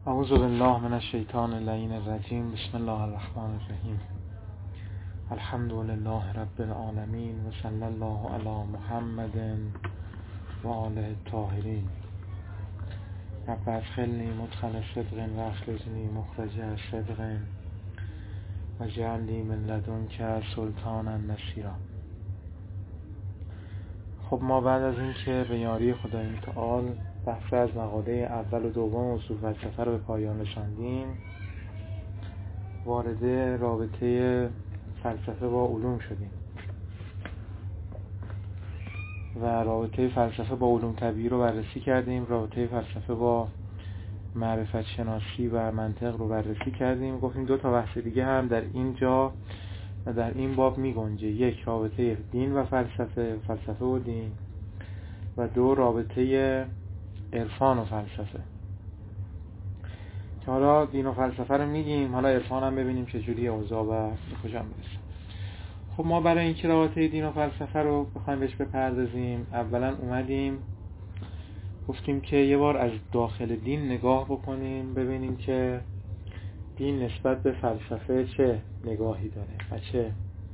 اعوذ بالله من الشیطان اللعین الرجیم. بسم الله الرحمن الرحیم. الحمد لله رب العالمین و صلی الله علی محمد و آله الطاهرین. رب ادخلنی مدخل صدق و اخرجنی مخرج صدق و اجعل لی من لدنک سلطانا نصیرا. خب ما بعد از اینکه به یاری خدای متعال بحث از مقاله اول و دوم اصول فلسفه رو به پایان رساندیم، وارد رابطه فلسفه با علوم شدیم و رابطه فلسفه با علوم طبیعی رو بررسی کردیم. رابطه فلسفه با معرفت شناسی و منطق رو بررسی کردیم. گفتیم دو تا بحث دیگه هم در اینجا و در این باب می گنجه. یک، رابطه دین و فلسفه و دین، و دو، رابطه عرفان و فلسفه. که حالا دین و فلسفه رو میگیم، حالا عرفان هم ببینیم چجوری اوضاع و کجا میرسه. خب ما برای اینکه رابطه دین و فلسفه رو بخوایم بهش بپردازیم، اولا اومدیم گفتیم که یه بار از داخل دین نگاه بکنیم، ببینیم که دین نسبت به فلسفه چه نگاهی داره و چه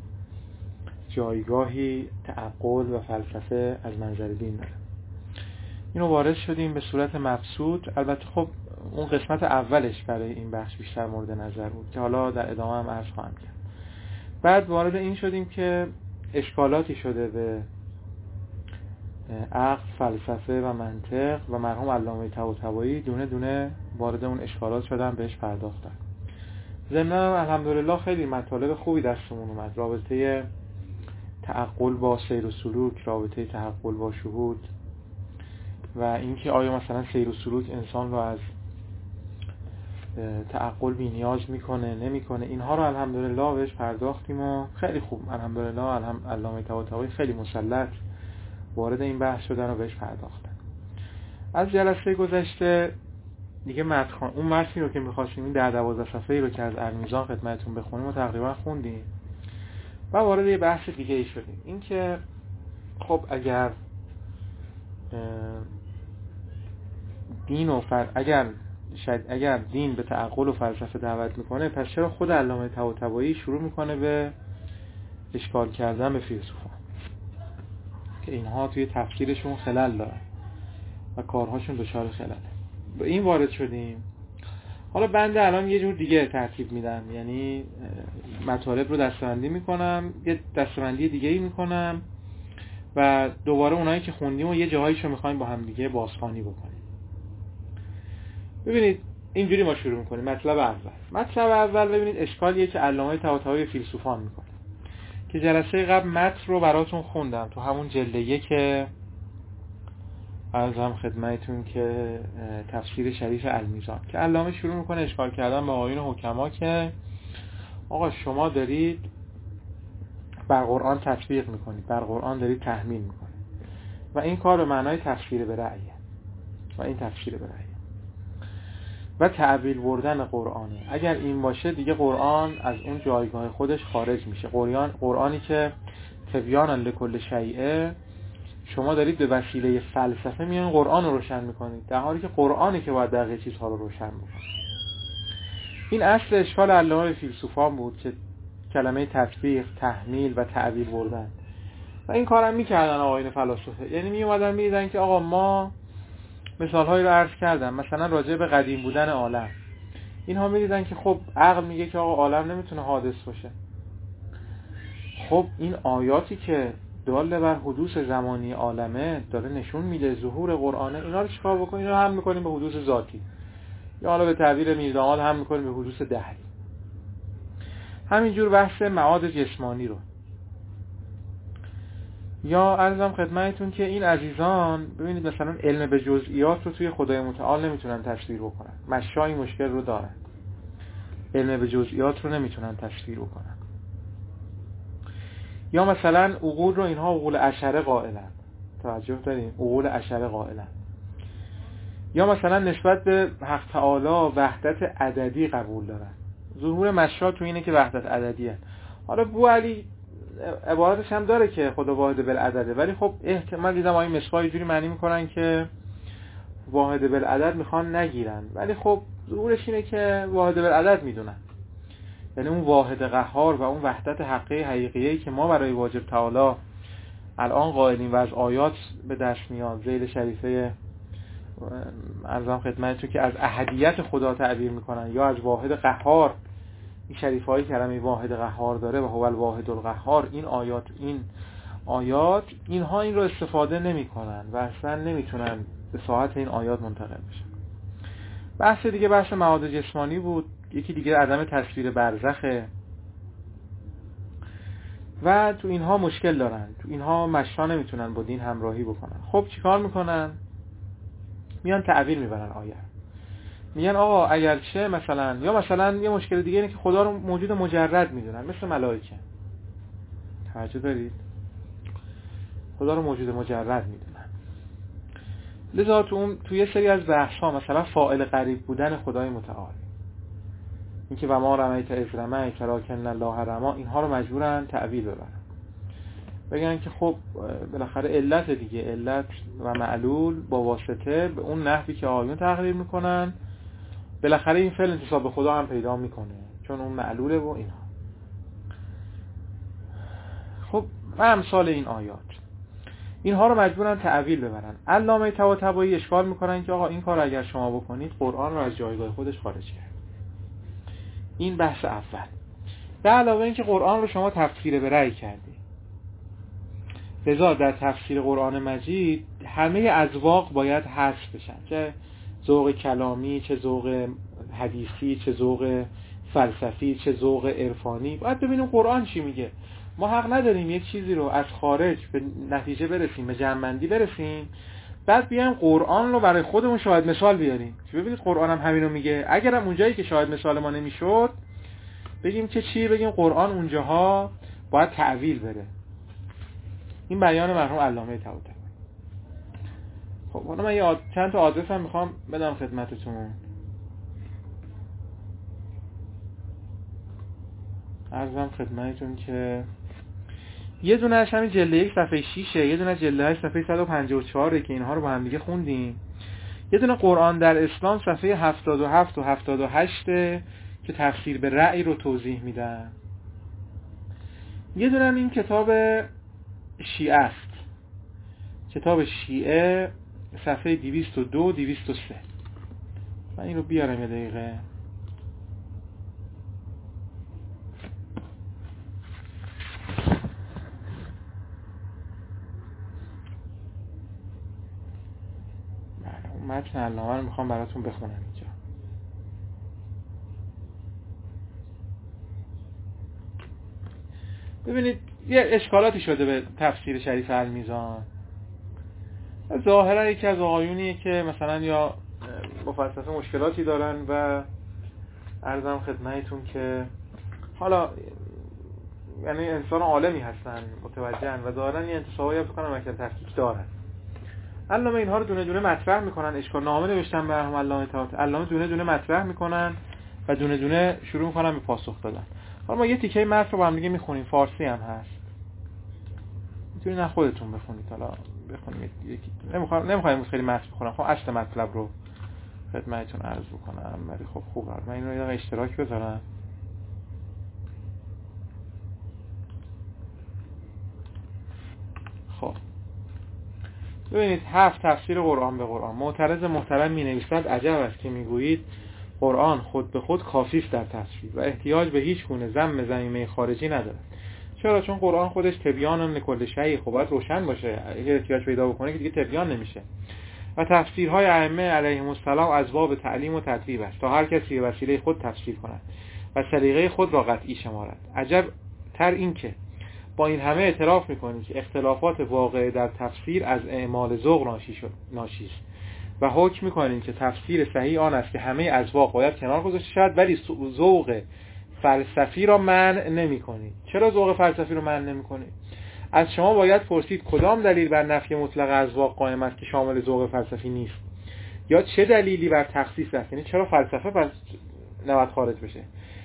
جایگاهی تعقل و فلسفه از منظر دین داره. اینو وارد شدیم به صورت مبسوط. البته خب اون قسمت اولش برای این بخش بیشتر مورد نظر بود که حالا در ادامه هم عرض خواهم کرد. بعد وارد این شدیم که اشکالاتی شده به عقل، فلسفه و منطق و مرحوم علامه طباطبایی دونه دونه وارد اون اشکالات شدن، بهش پرداختن. ضمناً الحمدلله خیلی مطالب خوبی دستمون اومد. رابطه تعقل با سیر و سلوک، رابطه تعقل با شهود، و اینکه آیا مثلا سیر و سلوک انسان رو از تعقل بی نیاز میکنه نمیکنه، اینها رو الحمدلله بهش پرداختیم و خیلی خوب الحمدلله علامه طباطبایی خیلی مسلط وارد این بحث شدن و بهش پرداختن. از جلسه گذشته دیگه اون متنی رو که می‌خواستیم، این 10-12 صفحه‌ای رو که از المیزان خدمتتون بخونیم و تقریبا خوندیم و وارد یه بحث دیگه ای شدیم. این که خب اگر دین به تعقل و فلسفه دعوت میکنه، پس چرا خود علامه طباطبایی شروع میکنه به اشکال کردن به فیلسوفان که اینها توی تفسیرشون خلل دارن و کارهاشون دچار خلله. به این وارد شدیم. حالا بنده الان یه جور دیگه ترتیب میدم، یعنی مطالب رو دسته‌بندی میکنم، یه دسته‌بندی دیگه‌ای میکنم و دوباره اونایی که خوندیم و یه جاهایشو میخوایم با هم دیگه بازخوانی بکنیم. ببینید اینجوری ما شروع میکنیم. مطلب اول ببینید اشکالیه که علامه طباطبایی فیلسوفان میکنه که جلسه قبل متن رو براتون خوندم تو همون جلد 1 که عرضم خدمتتون که تفسیر شریف المیزان، که علامه شروع میکنه اشکال کردن به آیین حکما که آقا شما دارید بر قرآن تطبیق میکنید، بر قرآن دارید تحمیل میکنید و این کار به معنای تفسیر به رأیه و این تفسیر به رأیه و تعبیل بردن قرآنه. اگر این باشه دیگه قرآن از اون جایگاه خودش خارج میشه. قرآنی که تبیان لکل شیء، شما دارید به وسیله فلسفه میان قرآن رو روشن میکنید، در حالی که قرآنی که باید دقیق چیزها رو روشن بکنه. این اصل اشکال علامه فیلسوفان بود که کلمه تطبیق، تحمیل و تعبیل بردن، و این کارم میکردن آقایون فلاسفه. یعنی میومدن میدیدن که آقا ما مثالهایی رو عرض کردم، مثلا راجع به قدیم بودن عالم، اینها میدیدن که خب عقل میگه که آقا عالم نمیتونه حادث باشه. خب این آیاتی که داله بر حدوث زمانی عالمه داره نشون میده ظهور قرآنه، اینا رو چیکار بکنیم؟ اینا هم میکنیم به حدوث ذاتی، یا حالا به تعبیر میرداماد هم میکنیم به حدوث دهری. همینجور بحث معاد جسمانی رو، یا عرضم خدمتتون که این عزیزان ببینید مثلا علم به جزئیات رو توی خدای متعال نمیتونن تصویر بکنن. مشای مشکل رو دارن، علم به جزئیات رو نمیتونن تصویر بکنن. یا مثلا عقول رو اینها عقول اشعره قائلن، توجه دارین؟ عقول اشعره قائلن. یا مثلا نسبت به حق تعالی وحدت عددی قبول دارن. ظهور مشا تو اینه که وحدت عددیه. حالا بو علی عبارتش هم داره که خدا واحد بالعدده، ولی خب احتمال دیدم آیه مصباح یه جوری معنی میکنن که واحد بالعدد میخوان نگیرن، ولی خب ظهورش اینه که واحد بالعدد میدونن، یعنی اون واحد قهار و اون وحدت حقیقیه‌ای که ما برای واجب تعالی الان قائلیم و از آیات به دست میاد ذیل شریفه عرضم خدمتتون که از احدیت خدا تعبیر میکنن یا از واحد قهار. این شریفه های کلمه واحد قهار داره و هو الواحد القهار. این آیات اینها این رو استفاده نمیکنن و اصلا نمیتونن به ساعت این آیات منتقل بشن. بحث دیگه بحث معاد جسمانی بود، یکی دیگه عدم تصویر برزخه و تو اینها مشکل دارن، تو اینها مشا نمیتونن با دین همراهی بکنن. خب چیکار میکنن؟ میان تعبیر میبرن آیه، میگن آقا اگرچه مثلا یه مشکل دیگه اینه که خدا رو موجود مجرد میدونن مثل ملائکه. توجه دارید؟ خدا رو موجود مجرد میدونن. لذا تو یه سری از بحث‌ها مثلا فاعل قریب بودن خدای متعال، اینکه و ما رمیت اذ رمیت ولکن الله رمی، اینها رو مجبورن تعویل ببرن، بگن که خب بالاخره علت دیگه، علت و معلول با واسطه به اون نحوی که آیون تقریر میکنن بالاخره این فعل انتساب به خدا هم پیدا میکنه چون اون معلوله و اینها. خب و امثال این آیات اینها رو مجبورن تعویل ببرن. علامه طباطبایی اشکال میکنن که آقا این کار اگر شما بکنید قرآن رو از جایگاه خودش خارج کرد. این بحث اول. به علاوه این که قرآن رو شما تفسیر به رأی کردی، لذا در تفسیر قرآن مجید همه اذواق باید حذف بشن، چه ذوق کلامی، چه ذوق حدیثی، چه ذوق فلسفی، چه ذوق عرفانی. باید ببینیم قرآن چی میگه. ما حق نداریم یک چیزی رو از خارج به نتیجه برسیم، به جمع‌بندی برسیم، بعد بیایم قرآن رو برای خودمون شاهد مثال بیاریم. ببینید قرآن هم همینو میگه. اگرم اونجایی که شاهد مثال ما نمیشد بگیم که چی؟ بگیم قرآن اونجاها باید تعویل بره. این بیان مرحوم علامه طباطبایی. خب حالا من چند تا آدرس هم میخوام بدم خدمتتون. عرضم خدمتتون که یه دونه از همین جلد 1 صفحه 6، یه دونه جلد 8 صفحه 154 که اینها رو با هم دیگه خوندیم. یه دونه قرآن در اسلام صفحه 77 و 78 که تفسیر به رأی رو توضیح میدن. یه دونه هم این کتاب شیعه است، کتاب شیعه صفحه 202 203. من این رو بیارم یه دقیقه. متن علامه رو میخوام براتون بخونم اینجا. ببینید یه اشکالاتی شده به تفسیر شریف المیزان. ظاهرا یکی از آقایونیه که مثلا یا مفصل مشکلاتی دارن و عرضم خدمتتون که حالا یعنی انسان عالمی هستن، متوجهن و دارن یه انتسابایی بکنن مکتب تحقیق دارن. علامه اینها رو دونه دونه مطرح میکنن، اشکال نامه نوشتن به علامه طباطبایی. علامه دونه دونه مطرح میکنن و دونه دونه شروع میکنن به پاسخ دادن. حالا ما یه تیکه متن رو با هم دیگه میخونیم، فارسی هم هست، میتونید نه خودتون بخونید. حالا بخونید یکی نمیخوایم خیلی متن بخونم، خب اصل مطلب رو خدمتتون عرض بکنم، ولی خب خوبه من اینو یه دقیقه اشتراک بذارم. خب ببینید 7 تفسیر قرآن به قرآن. معترض محترم می‌نویسد عجب است که میگویید قرآن خود به خود کافی است در تفسیر و احتیاج به هیچ گونه ضم ضمیمه خارجی ندارد. چرا؟ چون قرآن خودش تبیان لکل شیء، خب باید روشن باشه. اگه احتیاج پیدا بکنه که دیگه تبیان نمیشه. و تفسیرهای ائمه علیهم السلام از باب تعلیم و تدریب است تا هر کسی به وسیله خود تفسیر کند و سلیقه خود را قطعی شمارد. عجب تر این که با این همه اعتراف میکنیم که اختلافات واقع در تفسیر از اعمال ذوق ناشی است و حکم میکنیم که تفسیر صحیح آن است که همه اذواق باید کنار گذاشته شود، ولی ذوق فلسفی را منع نمی‌کنید. چرا ذوق فلسفی رو منع نمی‌کنید؟ از شما باید پرسید کدام دلیل بر نفی مطلق اذواق قائم است که شامل ذوق فلسفی نیست، یا چه دلیلی بر تخصیص است، یعنی چرا فلسفه پس نباید خارج بشه.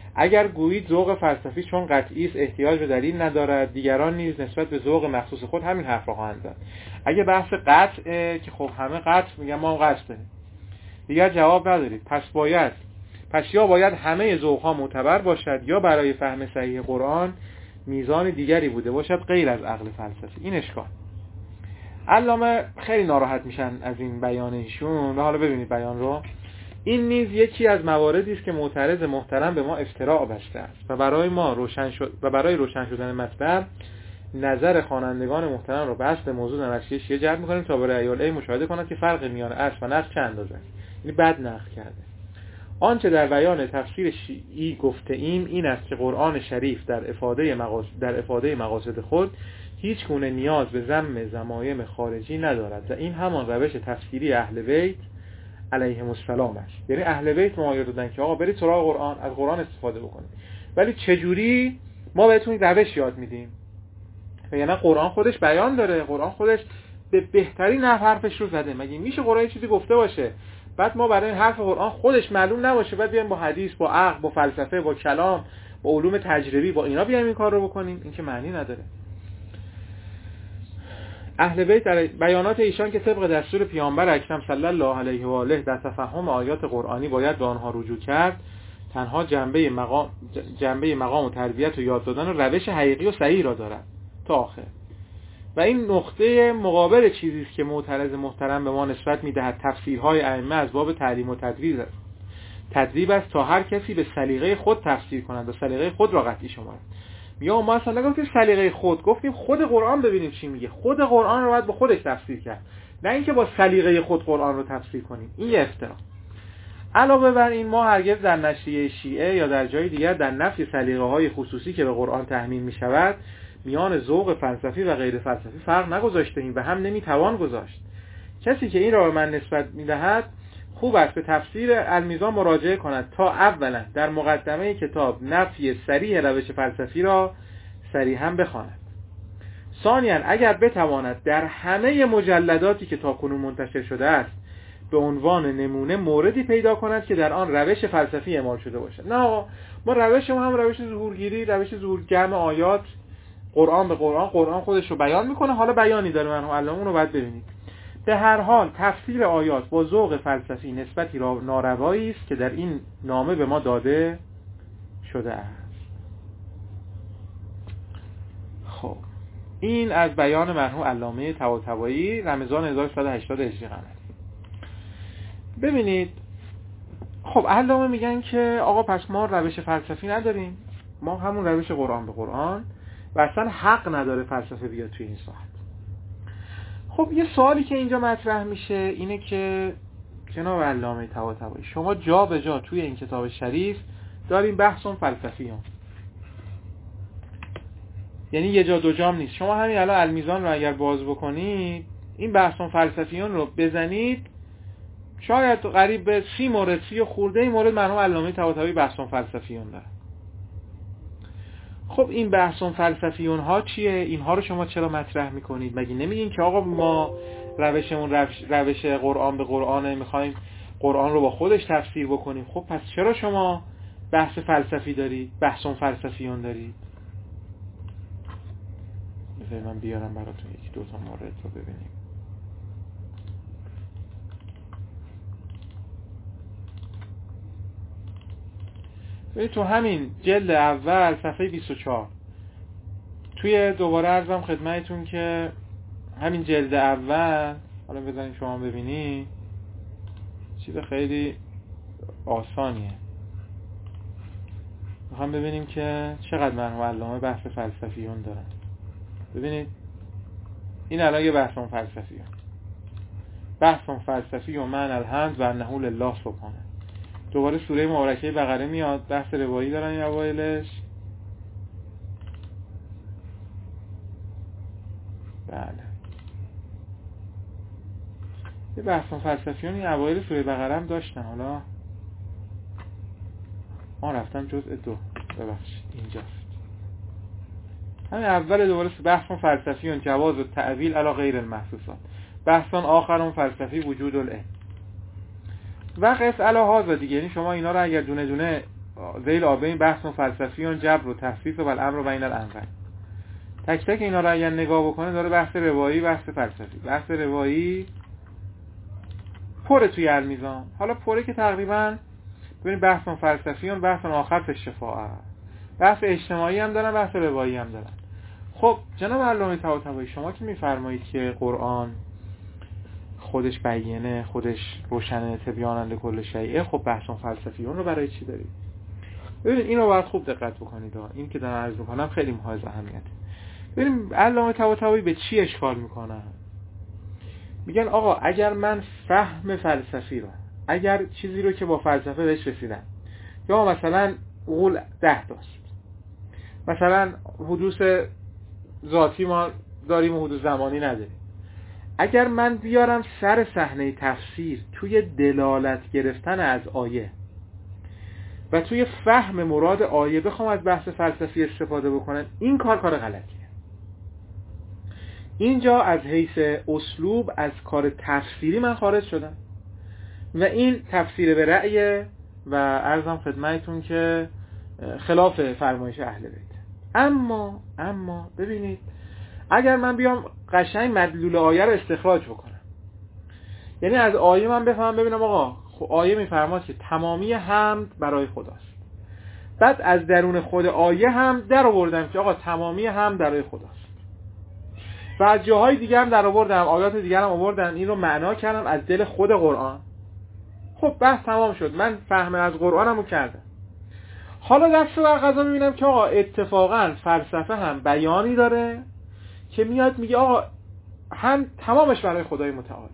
اگر گویید ذوق فلسفی چون قطعی است احتیاج به دلیل ندارد، دیگران نیز نسبت به ذوق مخصوص خود همین حرف را خواهند زد. اگه بحث قطعه که خب همه قطع میگن ما هم قطع داریم، دیگر جواب ندارید. پس یا باید همه ذوق‌ها معتبر باشد یا برای فهم صحیح قرآن میزان دیگری بوده باشد غیر از عقل فلسفی. این اشکال. علامه خیلی ناراحت میشن از این بیان ایشون و حالا ببینید بیان رو. این نیز یکی از مواردی است که معترض محترم به ما افتراء بسته است و برای روشن شدن مطلب نظر خوانندگان محترم را به اصل موضوع نقشی شیعه جلب می‌کنیم تا برای ایاله مشاهده کند که فرق میان اصل و نقش چه اندازه است. یعنی بد نقل کرده. آنچه در بیان تفسیر شیعی گفته ایم این است که قرآن شریف در افاده مقاصد خود هیچ گونه نیاز به ذم ضمایم خارجی ندارد و این همان روش تفسیری اهل بیت علیهم السلام است. یعنی اهل بیت ما دادن که آقا برید سراغ قرآن، از قرآن استفاده بکنید، ولی چجوری؟ ما بهتون روش یاد میدیم. یعنی قرآن خودش بیان داره، قرآن خودش به بهترین نحو حرفش رو زده. مگه میشه قرآن چیزی گفته باشه بعد ما برای حرف قرآن خودش معلوم نباشه بعد بیایم با حدیث، با عقل، با فلسفه، با کلام، با علوم تجربی، با اینا بیایم این کار رو بکنیم؟ این که معنی نداره. اهل بیت در بیانات ایشان که طبق دستور پیامبر اکرم صلی الله علیه و آله در تفهم آیات قرآنی باید به آنها رجوع کرد، تنها جنبه مقام و تربیت و یاد دادن و روش حقیقی و صحیح را دارد تا آخر. و این نقطه مقابل چیزی است که معترض محترم به ما نسبت می‌دهد تفسیرهای ائمه از باب تعلیم و تدریب است. تدریب است تا هر کسی به سلیقه خود تفسیر کند و سلیقه خود را قطعی شمارد. یا ما اصلا نگفتیم سلیقه خود، گفتیم خود قرآن ببینیم چی میگه. خود قرآن رو باید با خودش تفسیر کرد، نه اینکه با سلیقه خود قرآن رو تفسیر کنیم. این یه افترا. علاوه بر این ما هرگز در نشریه شیعه یا در جای دیگر در نفی سلیقه‌های خصوصی که به قرآن تحمیل می‌شود میان ذوق فلسفی و غیر فلسفی فرق نگذاشتیم و هم نمیتوان گذاشت. کسی که این را به من نسبت می‌دهد خوب است به تفسیر المیزان مراجعه کند تا اولا در مقدمه کتاب نفی صریح روش فلسفی را صریحاً بخواند. ثانیاً اگر بتواند در همه مجلداتی که تاکنون منتشر شده است به عنوان نمونه موردی پیدا کند که در آن روش فلسفی اعمال شده باشد. نه ما روش ما هم روش ظهورگیری، روش ظهور جمع آیات، قرآن به قرآن خودش رو بیان میکنه. حالا بیانی داره من الان اون رو باید ببینید. به هر حال تفسیر آیات با ذوق فلسفی نسبتی ناروایی است که در این نامه به ما داده شده است. خب این از بیان مرحوم علامه طباطبایی رمضان 1180 هجری قمری. ببینید خب علامه میگن که آقا پس ما روش فلسفی نداریم، ما همون روش قرآن به قرآن و اصلا حق نداره فلسفه بیاد توی این ساحت. خب یه سوالی که اینجا مطرح میشه اینه که جناب علامه طباطبایی شما جا به جا توی این کتاب شریف داریم بحثون فلسفیون، یعنی یه جا دو جام نیست. شما همین الان المیزان رو اگر باز بکنید این بحثون فلسفیون رو بزنید شاید قریب به 30 مورد 30 خورده مورد مرحوم علامه طباطبایی بحثون فلسفیون داره. خب این بحثون فلسفیون ها چیه؟ اینها رو شما چرا مطرح میکنید؟ مگه نمیگین که آقا ما روشمون روش قرآن به قرآنه، میخوایم قرآن رو با خودش تفسیر بکنیم؟ خب پس چرا شما بحث فلسفی دارید؟ بحثون فلسفیون دارید؟ بذارید من بیارم براتون یکی دو تا مورد رو ببینیم. ببینید تو همین جلد اول صفحه 24 توی دوباره عرضم خدمتتون که همین جلد اول، حالا بذارین شما ببینید چیز خیلی آسانیه. میخوام ببینیم که چقدر مرحوم علامه بحث فلسفیون دارن. ببینید این الان یه بحثون فلسفیون، بحثون فلسفی و معنی الحمد و انه لله سبحانه. دوباره سوره مبارکه بقره میاد، بحث روایی دارن این اوایلش. بله یه بحثون فلسفیون این اوایل سوره بقره هم داشتن. حالا ما رفتم جزء 2 ببخشید اینجاست. همین اول دوباره بحثون فلسفیون جواز و تعویل علی غیر المحسوسات، بحثون آخرون فلسفی وجود العلم و قص علی هذا دیگه. یعنی شما اینا رو اگر دونه دونه ذیل آبین بحث فلسفیون جبر و تفسیر و الامر بین الامرین. تک تک اینا رو اگر نگاه بکنه داره بحث روایی، بحث فلسفی. بحث روایی پره توی المیزان. حالا پره که تقریبا ببینید بحث فلسفیون بحث آخر فی الشفاعه. بحث اجتماعی هم دارن، بحث روایی هم دارن. خب جناب علامه طباطبایی شما که میفرمایید که قرآن خودش بیانه، خودش روشنه، تبیانا لکل شیء، خب بحث فلسفیون رو برای چی دارید؟ ببینید اینو باید خوب دقت بکنید. این که دارم عرض میکنم خیلی حائز اهمیته. ببینید علامه طباطبایی به چی اشکال میکنن؟ میگن آقا اگر من فهم فلسفی رو، اگر چیزی رو که با فلسفه بهش رسیدم، یا مثلا قول 10 داشت، مثلا حدوث ذاتی ما داریم و حدوث زمانی نداریم، اگر من بیارم سر صحنه تفسیر توی دلالت گرفتن از آیه و توی فهم مراد آیه بخوام از بحث فلسفی استفاده بکنم، این کار غلطیه. اینجا از حیث اسلوب از کار تفسیری من خارج شدم و این تفسیر به رأی و عرضم خدمتتون که خلاف فرمایش اهل بیت. اما ببینید اگر من بیام قشنگ مدلول آیه رو استخراج بکنم، یعنی از آیه من بفهمم ببینم آقا آیه میفرماد که تمامی حمد برای خداست، بعد از درون خود آیه هم در آوردم که آقا تمامی حمد برای خداست و از جاهای دیگه هم در آوردم، آیات دیگه هم آوردم، این رو معنا کردم از دل خود قرآن. خب بحث تمام شد، من فهم از قرآنمو کردم. حالا دست بر قضا میبینم که آقا اتفاقا فلسفه هم بیانی داره که میاد میگه آقا هم تمامش برای خدای متعاله،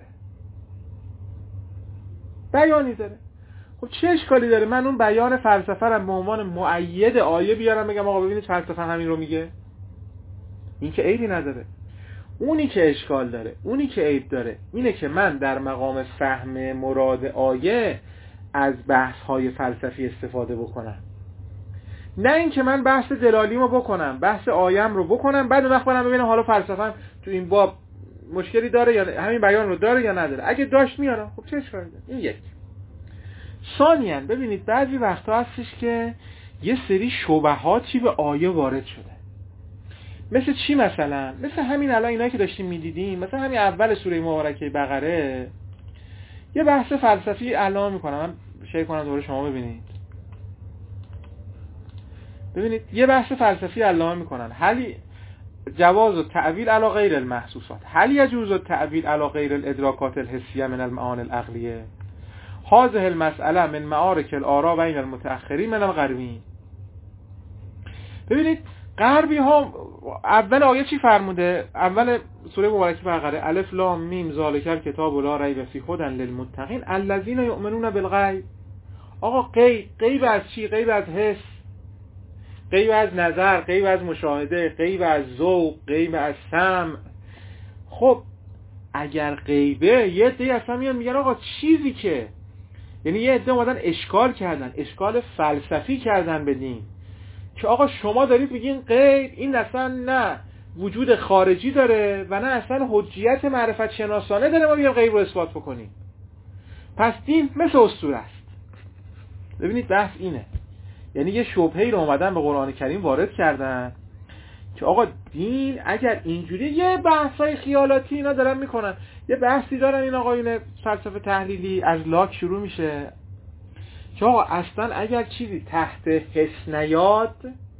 بیانی داره. خب چه اشکالی داره من اون بیان فلسفه رو به عنوان مؤید آیه بیارم بگم آقا ببینید فلسفه همین رو میگه؟ این که عیبی نداره. اونی که اشکال داره، اونی که عیب داره اینه که من در مقام فهم مراد آیه از بحث های فلسفی استفاده بکنم، نه اینکه من بحث دلالیمو بکنم، بحث آیم رو بکنم، بعد وقت برم ببینم حالا فلسفه تو این باب مشکلی داره یا همین بیان رو داره یا نداره. اگه داشت میارم، خب چه اشکالی داره؟ این یک. ثانیاً ببینید بعضی وقتا هستش که یه سری شبهاتی به آیه وارد شده. مثل چی مثلا؟ مثل همین الان اینایی که داشتیم میدیدیم، مثلا همین اول سوره مبارکه بقره یه بحث فلسفی اعلام میکنم. من شیر کنم دوباره شما ببینید یه بحث فلسفی اعلام میکنن. هل جواز التأویل علی غیر المحسوسات، هل يجوز التأویل علی غیر الادراکات الحسیه من المعانی العقلیه، هذه المسأله من معارک الآراء بین المتأخرین من الغربیین. ببینید غربی ها اول آیه چی فرموده؟ اول سوره مبارکه بقره الف لام میم ذالک الکتاب لا ریب فیه هدی للمتقین الذین یؤمنون بالغیب. آقا غیب از چی؟ غیب از حس، غیب از نظر، غیب از مشاهده، غیب از ذوق، غیب از سمع. خب اگر غیبه، یه عده اصلا میگن آقا چیزی که، یعنی یه عده اومدن اشکال کردن، اشکال فلسفی کردن به دین که آقا شما دارید میگین غیب، این اصلا نه وجود خارجی داره و نه اصلا حجیت معرفت شناسانه داره ما بیایم غیب رو اثبات بکنیم، پس دین مثل اسطوره است. ببینید بحث اینه، یعنی یه شبهه‌ای رو اومدن به قرآن کریم وارد کردن که آقا دین اگر اینجوری، یه بحثای خیالاتی اینا دارن میکنن، یه بحثی دارن این آقایون فلسفه تحلیلی از لاک شروع میشه که آقا اصلا اگر چیزی تحت حس نیاد،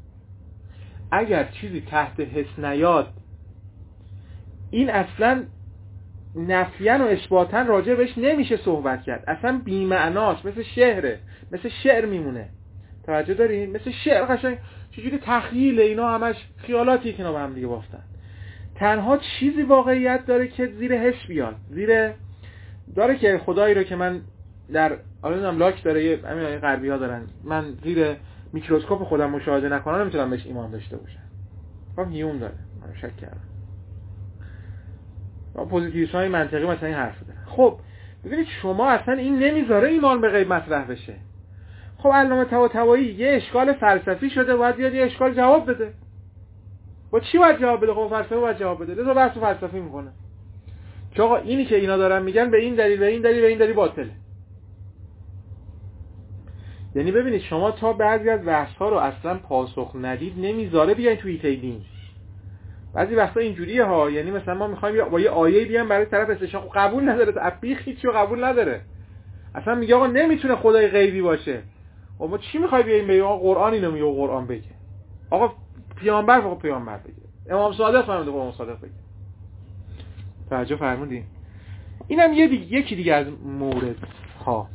این اصلا نفیاً و اثباتاً راجع بهش نمیشه صحبت کرد، اصلا بی‌معناست، مثل شعره، مثل شعر میمونه. توجه دارین؟ مثل شعر قشنگ چجوری تخیل، اینا همش خیالاتی که اینا با هم دیگه بافتن. تنها چیزی واقعیت داره که زیر حس بیاد، زیر داره که خدایی رو که من در الانم لاک داره، همین غربی‌ها دارن، من زیر میکروسکوپ خودم مشاهده نکنم نمیتونم بهش ایمان داشته باشم. خب هیون داره، من شک کردم. پوزیتیویست‌های منطقی مثلا این حرف داره. خب ببینید شما اصلا این نمیذاره ایمان به غیب مطرح بشه. خب علامه طباطبایی یه اشکال فلسفی شده، باید بیاد یه اشکال جواب بده. با چی باید جواب بده؟ خب فلسفه باید جواب بده. لذا بحث فلسفی میکنه که آقا اینی که اینا دارن میگن به این دلیل به این دلیل به این دلیل باطله. یعنی ببینید شما تا بعضی از بحث‌ها رو اصلا پاسخ ندید نمیذاره بیاین توی ایته دین. بعضی وقتا اینجوریه ها، یعنی مثلا ما می‌خوایم با یه آیه بیام برای طرف استشهاد، قبول نداره، ابیخ هیچی قبول نداره، اصلا میگه آقا نمیتونه خدای غیبی باشه. و ما چی می‌خوای بیایم بگیم آقا قرآن اینو میگه، قرآن بگه، آقا پیامبر فقط پیامبر بگه، امام صادق فرموده امام صادق بگه. توجه فرمودین؟ اینم یکی دیگه از مورد ها.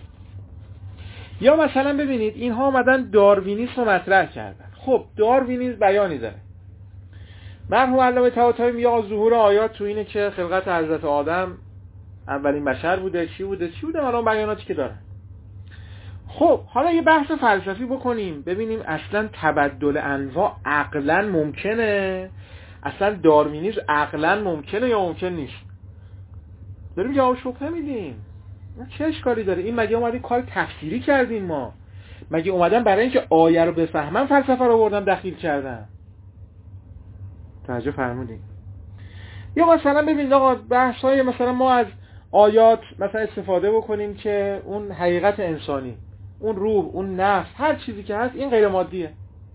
یا مثلا ببینید اینها اومدن داروینیسم رو مطرح کردن. خب داروینیسم بیانی داره. مرحوم علامه طباطبایی میگه آقا ظهور آیات تو اینه که خلقت حضرت آدم اولین بشر بوده، چی بوده الان بیاناتی که داره. خب حالا یه بحث فلسفی بکنیم ببینیم اصلا تبدل انواع عقلا ممکنه؟ اصلا داروینیسم عقلا ممکنه یا ممکن نیست؟ داریم جواب شبهه میدیم. چه اشکالی داره؟ این مگه اومدیم کار تفسیری کردیم؟ ما مگه اومدن برای اینکه آیه رو بفهمن فلسفه رو آوردن دخیل کردن؟ توجه فرمودین؟ یا مثلا ببینید آقا بحث‌های مثلا ما از آیات مثلا استفاده بکنیم که اون حقیقت انسانی، اون روح، اون نفس، هر چیزی که هست این غیر مادیه.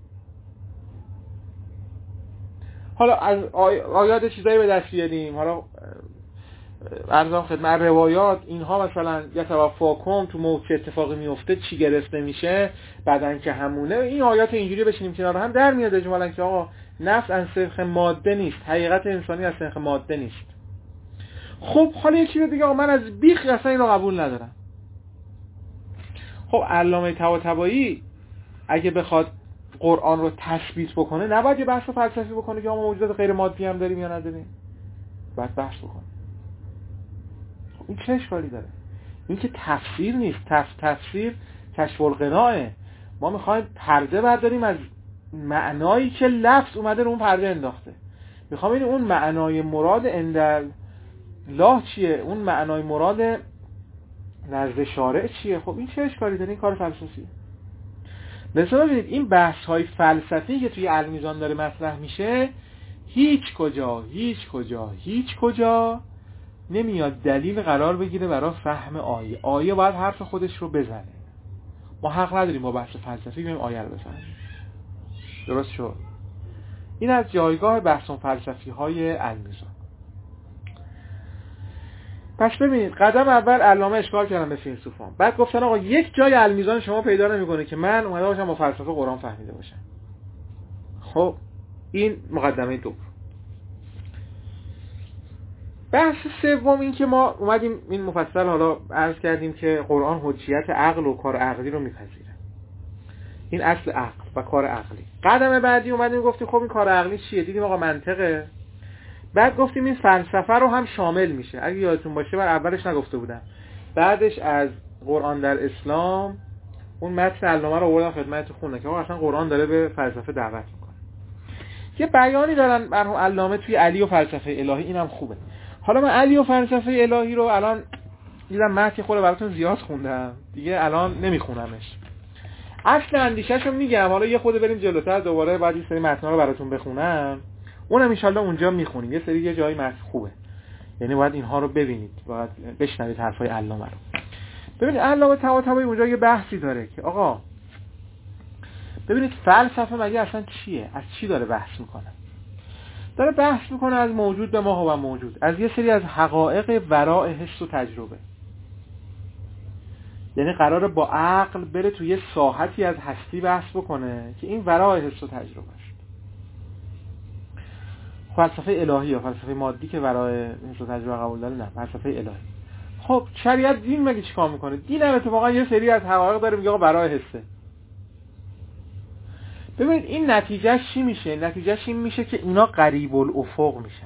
حالا از آیات چیزایی به دست بیاریم، حالا ارزام خدمت روایات اینها مثلا یا توفاکم تو موت چه اتفاقی میفته، چی گرفته میشه، بعدن که همونه، این آیات اینجوری بشینیم کنار هم در میاد اجمالاً که آقا نفس از سنخ ماده نیست، حقیقت انسانی از سنخ ماده نیست. خب حالا یکی رو دیگه آقا من از بیخ اصلا اینو قبول ندارم. خب علامه طباطبایی اگه بخواد قرآن رو تثبیت بکنه نباید یه بحث فلسفی بکنه که ما موجودات غیر مادی هم داریم یا نداریم؟ باید بحث بکنه. خب این چه اشکالی داره؟ این که تفسیر نیست، تفسیر کشف القناعه. ما میخوایم پرده برداریم از معنایی که لفظ اومده رو اون پرده انداخته. میخوام ببینیم اون معنای مراد عند الله چیه، اون معنای مراد نزد شارع چیه. خب این چه اشکالی داره؟ این کار فلسفیه. مثلا ببینید این بحث های فلسفی که توی المیزان داره مطرح میشه هیچ کجا نمیاد دلیل قرار بگیره برای فهم آیه. آیه باید حرف خودش رو بزنه. ما حق نداریم با بحث فلسفی بیم آیه رو بفهمیم. درست شد؟ این از جایگاه بحث فلسفی های المیزان. پس ببینید قدم اول علامه اشکال کردن به فیلسوفان، بعد گفتن آقا یک جای المیزان شما پیدا نمیکنه که من اومده باشم با فلسفه قرآن فهمیده باشم. خب این مقدمه دوم. بحث سوم این که ما اومدیم این مفصل حالا عرض کردیم که قرآن حجیت عقل و کار عقلی رو میپذیره. این اصل عقل و کار عقلی. قدم بعدی اومدیم گفتیم خب این کار عقلی چیه؟ دیدیم آقا منطقه. بعد گفتیم این فلسفه رو هم شامل میشه. اگه یادتون باشه من اولش نگفته بودم، بعدش از قرآن در اسلام اون متن علامه رو آوردم خدمتتون خوندم که اصلا قرآن داره به فلسفه دعوت میکنه. یه بیانی دارن مرحوم علامه توی علی و فلسفه الهی، اینم خوبه. حالا من علی و فلسفه الهی رو الان دیدم متن خود براتون زیاد خوندم دیگه، الان نمیخونمش. اصل اندیشه‌شو میگم، حالا یه خود بریم جلوتر دوباره بعد این سری متن‌ها رو براتون بخونم، اونم ان شاءالله اونجا میخونیم. یه سری یه جایی متن خوبه، یعنی باید اینها رو ببینید، باید بشنوید حرفای علامه رو. ببینید علامه طباطبایی اونجا یه بحثی داره که آقا ببینید فلسفه مگه اصلا چیه؟ از چی داره بحث میکنه؟ داره بحث میکنه از موجود به ما و موجود، از یه سری از حقایق وراء حس و تجربه. یعنی قراره با عقل بره توی یه ساحتی از هستی بحث بکنه که این وراء حس و تجربه است. فلسفه الهی یا فلسفه مادی که وراء حس و تجربه قبول داره، نه، فلسفه الهی. خب شریعت دین مگه چیکار میکنه؟ دین هم اتفاقا یه سری از حقایق داره میگه آقا وراء حسه. ببینید این نتیجهش چی میشه؟ نتیجهش این میشه که اینا قریب الافق میشن.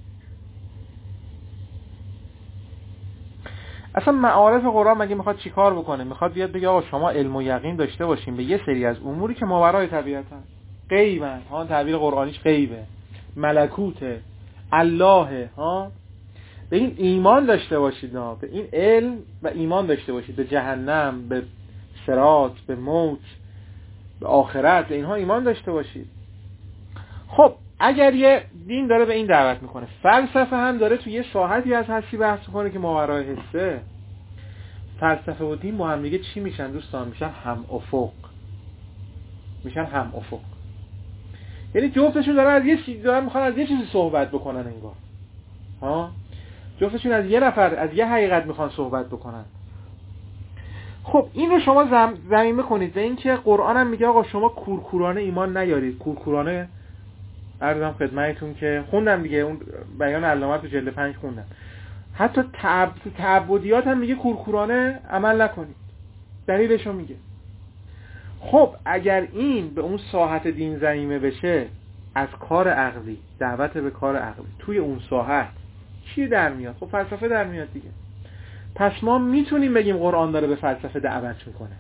اصلا معارف قرآن مگه میخواد چیکار بکنه؟ میخواد بیاد بگه آقا شما علم و یقین داشته باشین به یه سری از اموری که ماورای طبیعتن، غیبن، ها تعبیر قرآنیش غیبه، ملکوته، الله، ها به این ایمان داشته باشید، ها به این علم و ایمان داشته باشید، به جهنم، به صراط، به موت، به آخرت، به اینها ایمان داشته باشید. خب اگر یه دین داره به این دعوت میکنه، فلسفه هم داره توی یه ساحتی از هستی بحث میکنه که ماورای حسه، فلسفه و دین با هم دیگه چی میشن دوستان؟ میشن هم افق. یعنی جفتشون دارن میخوان از یه چیزی صحبت بکنن انگار. جفتشون از یه نفر، از یه حقیقت میخوان صحبت بکنن. خب این رو شما زمین کنید به این که قرآن هم میگه آقا شما کورکورانه ایمان نیارید. کورکورانه عرضم خدمتتون که خوندم دیگه، اون بیان علامه تو جلد 5 خوندم. حتی تعبدیات هم میگه کورکورانه عمل نکنید. دلیلشو میگه. خب اگر این به اون ساحت دین زمینه بشه، از کار عقلی، دعوت به کار عقلی توی اون ساحت چی در میاد؟ خب فلسفه در میاد دیگه. پس ما میتونیم بگیم قرآن داره به فلسفه دعوت میکنه.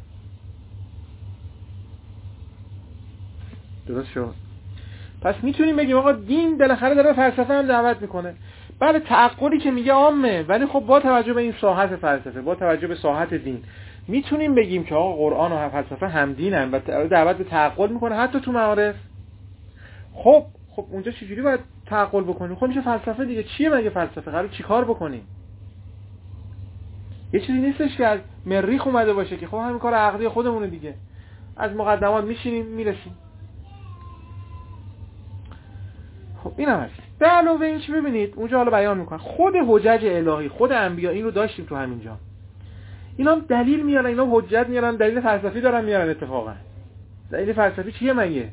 درست شد؟ پس میتونیم بگیم آقا دین بالاخره داره به فلسفه هم دعوت میکنه. بله تعقلی که میگه عامه، ولی خب با توجه به این ساحت فلسفه، با توجه به ساحت دین، میتونیم بگیم که آقا قرآن و فلسفه هم دینن و دعوت به تعقل میکنه حتی تو معارف. خب اونجا چجوری باید تعقل بکنیم؟ خب میشه فلسفه دیگه. چیه مگه فلسفه؟ قرار چیکار بکنیم؟ یه چیزی نیستش که از مریخ اومده باشه که خب همین کار عقلی خودمونه دیگه. از مقدمات میشینیم میرسیم. خب این هم هست. به علاوه این چی ببینید اونجا حالا بیان میکنن خود حجج الهی، خود انبیا این رو داشتیم تو همینجا. اینا هم دلیل میارن، اینا حجت میارن، دلیل فلسفی دارن میارن. اتفاقا دلیل فلسفی چیه مگه؟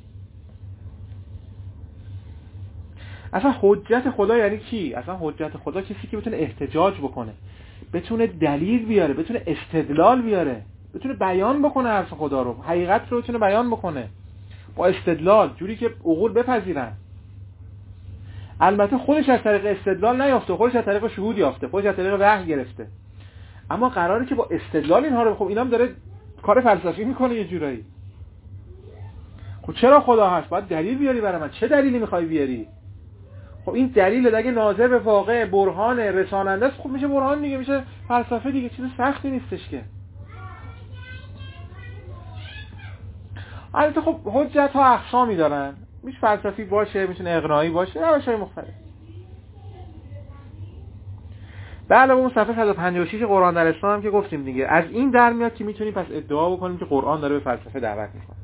اصلا حجت خدا یعنی کی؟ اصلا حجت خدا کسی که بتونه احتجاج بکنه، بتونه دلیل بیاره، بتونه استدلال بیاره، بتونه بیان بکنه حرف خدا رو، حقیقت رو بتونه بیان بکنه با استدلال، جوری که عقول بپذیرن. البته خودش از طریق استدلال نیافته، خودش از طریق شهود یافته، خودش از طریق وحی گرفته، اما قراره که با استدلال اینها رو. خب اینام داره کار فلسفی میکنه یه جورایی. خب چرا خدا هست؟ باید دلیل بیاری برای من. چه دلیلی میخوای بیاری؟ خب این دلیل اگه ناظر به واقع، برهان، رساننده است، خب میشه برهان دیگه، میشه فلسفه دیگه. چیز سختی نیستش که. البته خب حجت ها اقسامی دارن، میشه فلسفی باشه، میتونه اقناعی باشه، روش‌های مختلف. به علاوه اون صفحه 156 قرآن در اسلام هم که گفتیم دیگه، از این در میاد که میتونیم پس ادعا بکنیم که قرآن داره به فلسفه دعوت میکنه.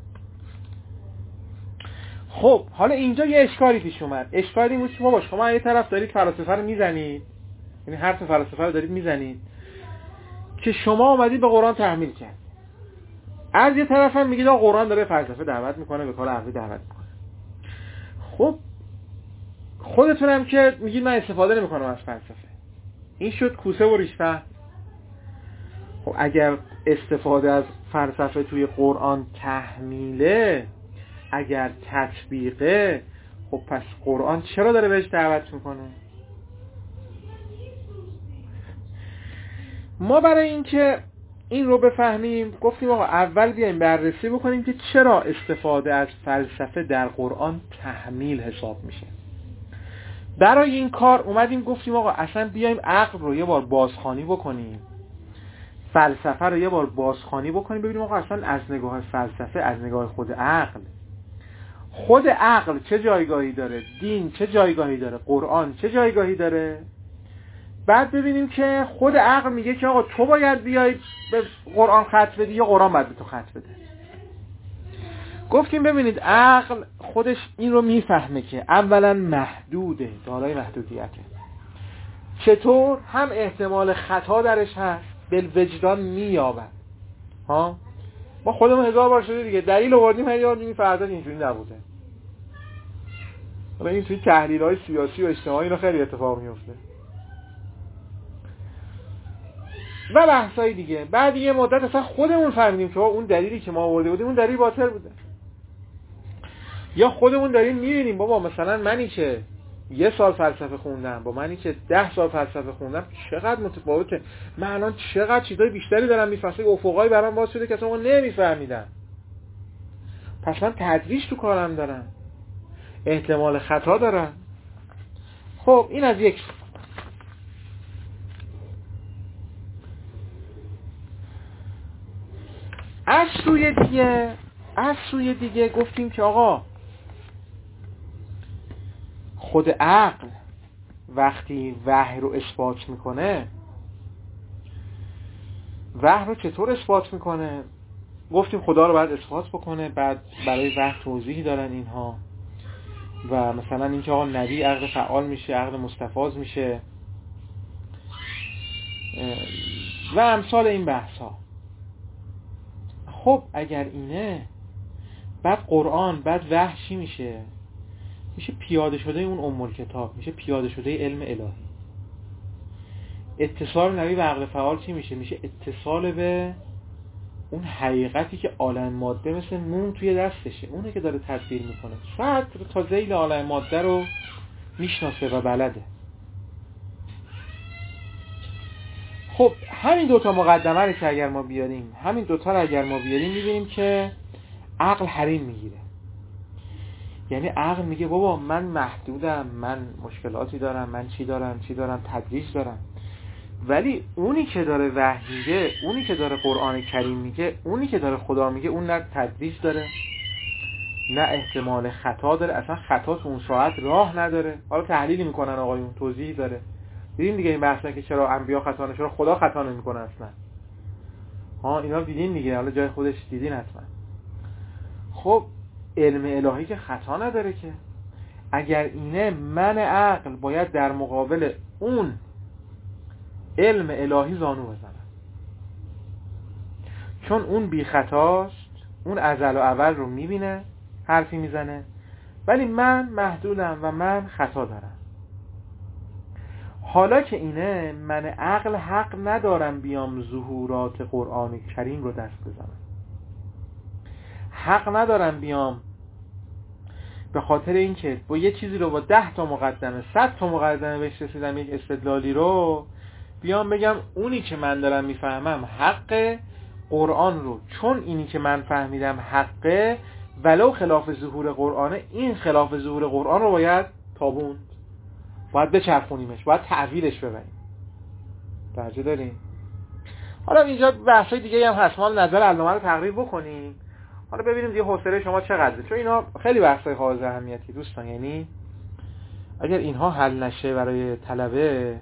خب حالا اینجا یه اشکالی پیش اومد. اشکالی بود که بابا شما یه طرف دارید فلسفه رو میزنید، یعنی حرف فلسفه رو دارید میزنید که شما اومدید به قرآن تحمیل کرد. از یه طرف هم میگید آقا قرآن داره فلسفه دعوت میکنه، به کار عقلی دعوت میکنه. خب خودتون هم که میگید من استفاده نمیکنم از فلسفه. این شد کوسه و ریش‌فهم. خب اگر استفاده از فلسفه توی قرآن تحمیله، اگر تطبیقه، خب پس قرآن چرا داره بهش دعوت میکنه؟ ما برای اینکه این رو بفهمیم گفتیم آقا اول بیایم بررسی بکنیم که چرا استفاده از فلسفه در قرآن تحمیل حساب میشه. برای این کار اومدیم گفتیم آقا اصلا بیایم عقل رو یه بار بازخوانی بکنیم، فلسفه رو یه بار بازخوانی بکنیم، ببینیم آقا اصلا از نگاه فلسفه، از نگاه خود عقل چه جایگاهی داره، دین چه جایگاهی داره، قرآن چه جایگاهی داره. بعد ببینیم که خود عقل میگه که آقا تو باید بیای به قرآن خط بدی یا قرآن باید به تو خط بده. گفتیم ببینید عقل خودش این رو میفهمه که اولا محدوده، دارای محدودیته. چطور؟ هم احتمال خطا درش هست، بالوجدان مییابد. ما خودمون 1000 بار شده دیگه دلیل آوردیم، هر یار میگیم فرضاً اینجوری نبوده. حالا این توی تحلیل‌های سیاسی و اجتماعی اینا خیلی اتفاق میفته و بحثای دیگه. بعد یه مدت اصلا خودمون فهمیدیم که اون دلیلی که ما آورده بودیم اون دلیل باطل بوده. یا خودمون داریم میبینیم بابا مثلا منی که 1 سال فلسفه خوندم با منی که 10 سال فلسفه خوندم چقدر متفاوته. من الان چقدر چیزای بیشتری دارم میفهمم، افقای برام باز شده که اصلا من نمیفهمیدم. پس من تدریج تو کارم دارم، احتمال خطا دارم. خب این از یک. از سوی دیگه گفتیم که آقا خود عقل وقتی وحی رو اثبات میکنه وحی رو چطور اثبات میکنه؟ گفتیم خدا رو باید اثبات بکنه، بعد برای وحی توضیحی دارن اینها، و مثلا اینکه آقا نبی عقل فعال میشه، عقل مستفاض میشه و امثال این بحث ها. خب اگر اینه، بعد قرآن، بعد وحی چی میشه؟ میشه پیاده شده اون کتاب، میشه پیاده شده علم الهی. اتصال نبی به عقل فعال چی میشه؟ میشه اتصال به اون حقیقتی که عالم ماده مثل موم توی دستشه، اونه که داره تدبیر میکنه، صدر تا ذیل عالم ماده رو میشناسه و بلده. خب همین دوتا مقدمه رو که اگر ما بیاریم، همین دوتا رو اگر ما بیاریم، میبینیم که عقل حریم میگیره. یعنی عقل میگه بابا من محدودم، من مشکلاتی دارم، من چی دارم، تدریج دارم. ولی اونی که داره وحی میگه، اونی که داره قرآن کریم میگه، اونی که داره خدا میگه، اون نه تدریج داره، نه احتمال خطا داره، اصلا خطا تو اون ساعت راه نداره. حالا تحلیلی میکنن آقایون، توضیحی داره. دیدین دیگه این بحثا که چرا انبیا خطا نمیکنن، چرا خدا خطا نمیکنه اصلا. اینا دیدین دیگه، حالا جای خودش دیدین حتما. خب علم الهی که خطا نداره که. اگر اینه، من عقل باید در مقابل اون علم الهی زانو بزنم، چون اون بی خطاست، اون ازل و ابد رو میبینه، حرفی میزنه، ولی من محدودم و من خطا دارم. حالا که اینه، من عقل حق ندارم بیام ظهورات قرآن کریم رو دست بزنم، حق ندارم بیام به خاطر اینکه با یه چیزی رو با 10 تا مقدمه 100 تا مقدمه بهش رسیدم، یک استدلالی رو بیام بگم اونی که من دارم میفهمم حقه، قرآن رو چون اینی که من فهمیدم حقه ولو خلاف ظهور قرآنه، این خلاف ظهور قرآن رو باید تابوند، باید بچرخونیمش، باید تعویلش ببریم. توجه دارین؟ حالا اینجا بحثای دیگه هم هست، ما نظر علامه رو تقریب بکنیم، حالا ببینیم دیگه حوصله شما چقدره، چون اینا خیلی بحثای حائز اهمیتی دوستان. یعنی اگر اینها حل نشه برای طلبه،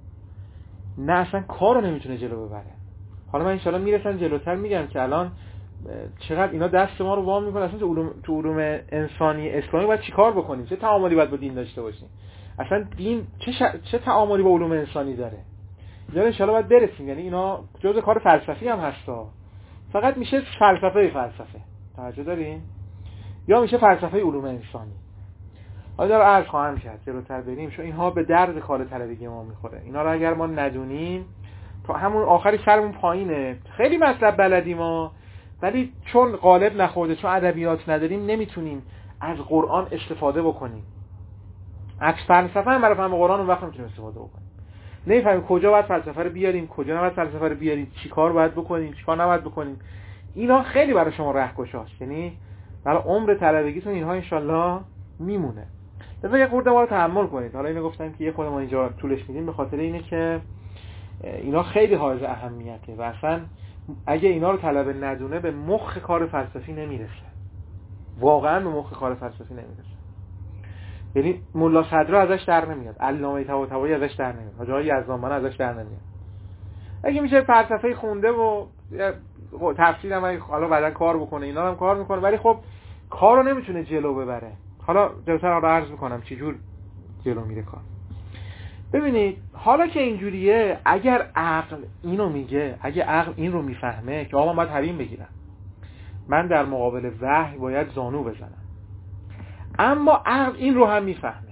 نه اصلا کارو نمیتونه جلو ببره. حالا من ان شاءالله میرسن جلوتر میگم که الان چقدر اینا دست ما رو وام میکنه، اصلا تو علوم انسانی اسلامی باید چیکار بکنیم، چه تعاملی باید با دین داشته باشیم، اصلا دین چه تعاملی با علوم انسانی داره. یا ان شاءالله باید برسیم. یعنی اینا جزء کار فلسفی هم هستا، فقط میشه فلسفه. توجه دارین؟ یا میشه فلسفه علوم انسانی. حالا رو عرض خواهم کرد جلوتر بریم، چون اینها به درد کار طلبگی ما میخوره. اینا رو اگر ما ندونیم تا همون آخری سرمون پایینه. خیلی مطلب بلدیم ما، ولی چون غالب نخورده، چون ادبیات نداریم، نمیتونیم از قرآن استفاده بکنیم. از فلسفه هم برای فهم قرآن اون وقت نمیتونیم استفاده بکنیم. نمیفهمیم کجا باید فلسفه رو بیاریم، کجا نباید فلسفه رو بیاریم، چیکار باید بکنیم، چیکار نباید بکنیم. اینا خیلی برای شما راهگشاست. یعنی برای عمر طلبگیتون اینها انشالله میمونه. لذا یه خورده ما رو تحمل کنید. حالا اینو گفتم که یه خورده ما اینجا طولش میدیم به خاطر اینه که اینا خیلی حائز اهمیته و اصلا اگه اینا رو طلبه ندونه به مخ کار فلسفی نمیرسه، واقعا به مخ کار فلسفی نمیرسه. یعنی ملا صدرا ازش در نمیاد، علامه طباطبایی ازش در نمیاد، حاجی های یزدانبنا ازش در نمیاد. اگه میشه فلسفه خونده و تفسیر هم حالا بعدن کار بکنه، اینا هم کار میکنه، ولی خب کارو نمیتونه جلو ببره. حالا جلوتر رو عرض میکنم چجور جلو میره کار. ببینید حالا که اینجوریه، اگر عقل اینو میگه، اگه عقل این رو میفهمه که آقا من باید حریم بگیرم، من در مقابل وحی باید زانو بزنم، اما عقل این رو هم میفهمه